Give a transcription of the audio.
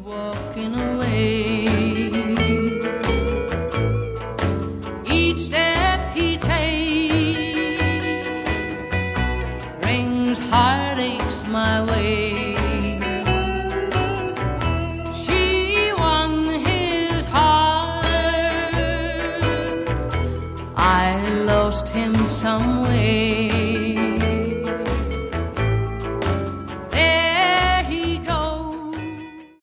walking away. Each step he takes brings heartaches my way. She won his heart, I lost him some way.